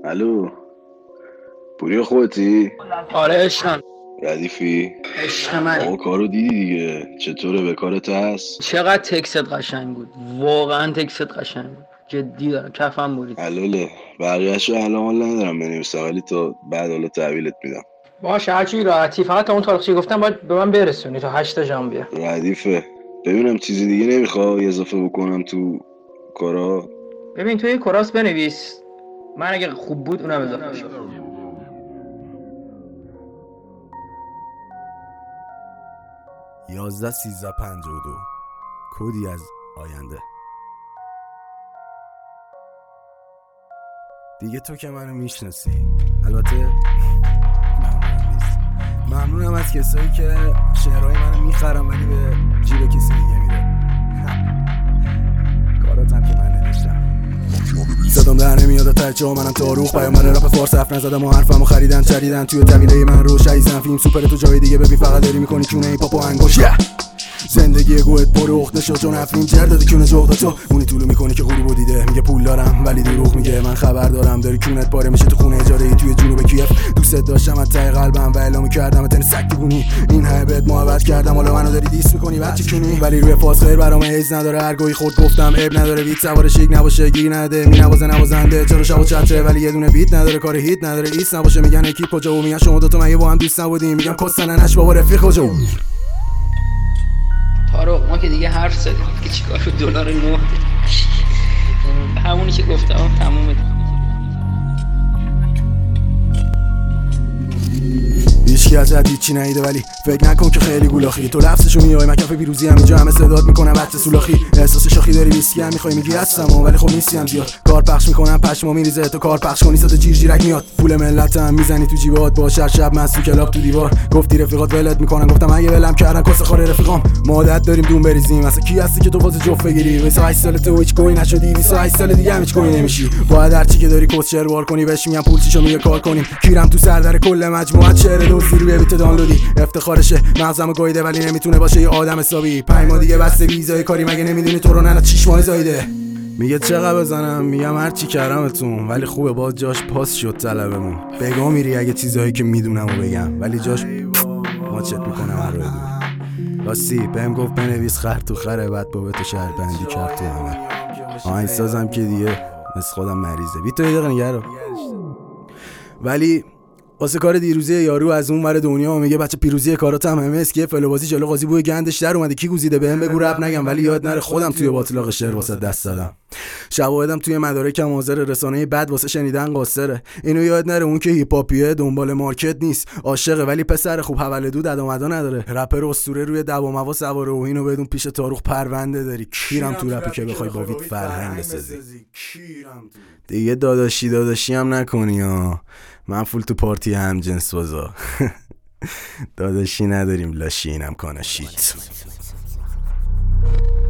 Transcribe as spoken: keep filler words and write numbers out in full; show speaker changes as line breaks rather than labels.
الو، پوری خودتی؟
آره عشقم.
ردیفی؟
عشق منی.
آقا کارو دیدی دیگه، چطوره؟ به کارت هست؟
چقدر تکست قشنگ بود، واقعا تکست قشنگ بود، جدی دارم کفم برید.
حلاله، بقیه‌شو الان حال ندارم بنویسم، ولی تا بعد حالا تحویلت میدم.
باشه هرچی راحتی، فقط تا اون تاریخی گفتم باید به من برسونی تا هشت ژانویه.
ردیفه. ببینم چیزی دیگه نمیخوای اضافه بکنم تو کارا؟
ببین تو یه کراس بنویس، من اگه خوب بود اونم اضافه شد.
یازده سیزده پنجاه و دو کدی از آینده. دیگه تو که منو میشناسی، البته ممنونم نیست. ممنونم از کسایی که شعرهای منو میخرم ولی به جیب کسی دیگه میره. کاراتم که من نوشتم صدام در نمیاد ترچه ها، منم تاروخ پیامبر رپ فارس حرف نزدم و حرفمو خریدن چریدن توی طویله من رو شایزن فیلم سوپر تو جای دیگه ببین فقط داری میکنی کونه ای پاپ و انگوش. زندگی گوهت پر اخته شد چون افرین جر دادی کونه جغد تو اونی طولو میکنی که غروبو دیده میگه پول دارم ولی دروغ میگه. من خبر دارم داری کونت پاره میشه تو خونه اجاره ای توی جنوب کیف. دوست داشتم از ته قلبم و اعلام کردم تن سگ دیوونی، این همه بهت محبت کردم حالا منو داری دیس میکنی بچه کونی. ولی روی فاز خیر برام ایز نداره، هر گوی خود گفتم عیب نداره. بیت سوار شیک نباشه گیر نده، می نوازه نوازنده چرا شب و چتره ولی یه دونه بیت نداره، کار هیت نداره ایس نباشه. میگن اکیپ کجا و میگن شما دو تا مگه با هم دوست نبودیم، میگم کسننش بابا رفیق کجا.
تارو ما که دیگه حرف زدیم که چیکار شد، دلار نه همونی که گفتم تمومه.
هیچکی ازت هیچی نیده ولی فکر نکن که خیلی گولاخی. تو لفظشو میای من کف پیروزی هم اینجا همه صدات میکنم بچه سولاخی. احساس شاخی داری ویسکی هم میخوای میگی هستم ولی خب نیستی هم زیاد. کار پخش میکنم پشمو میریزه، تو کار پخش کنی صد جیر جیرک میاد. پول ملتم میزنی تو جیبات با شب شب مست تو کلاب تو دیوار. گفتی رفیقات ولت میکنن، گفتم اگه ولم کردن کس خور رفیقام. ما عادت داریم دون بریزیم، مثلا کی هستی که تو فاز جفت بگیری؟ بیست و هشت سال تو هیچ کوی نشدی، بیست و هشت سال دیگه هم هیچ کوی نمیشی. باید هر چی که داری کس شعر وار کنی بهش میگم پول چیشو میگه کار کنیم. کیرم تو سردر کل مجموعه شعر دوزی روی بیت دانلودی. افتخارشه مغزمو گاییده ولی نمیتونه باشه یه آدم حسابی. پنج ماه دیگه بسته ویزای کاری مگه نمیدونی تو رو نه شش ماه زایده. میگه چقدر بزنم، میگم هر چی کردمتون ولی خوبه باز جاش پاس شد طلبمون. بگا میری اگه چیزایی که میدونمو بگم ولی جاش ماچت میکنم هر رو بدون. راستی بهم گفت بنویس خر تو خره، بعد بابت شهر بندی کرد تو همه آهنگسازم که دیگه مثل خودم مریضه. بی تو یه دقیقه نگرو. ولی واسه کار دیروزی یارو از اون ور دنیا میگه بچه پیروزی کاراتم همه اسکیه فلوبازی جلو قاضی بوی گندش در اومده کی گوزیده بهم بگو رب نگم ولی یاد نره خودم توی باطلاق شعر واسه دست دادم. شواهدم توی مدارکم حاضر، رسانه بد واسه شنیدن قاصره. اینو یاد نره اون که هیپ هاپیه دنبال مارکت نیست، عاشقه ولی پسر خوب حوله دود ادامدا نداره. رپر اسطوره روی دوام هوا سواره و اینو بدون پیش تاروخ پرونده داری. کیرم تو رپی که بخوای با وید فرهنگ بسازی. دیگه داداشی داداشی هم نکنی ها، من فول تو پارتی هم جنس بازا. داداشی نداریم لاشی اینم کانا شیت.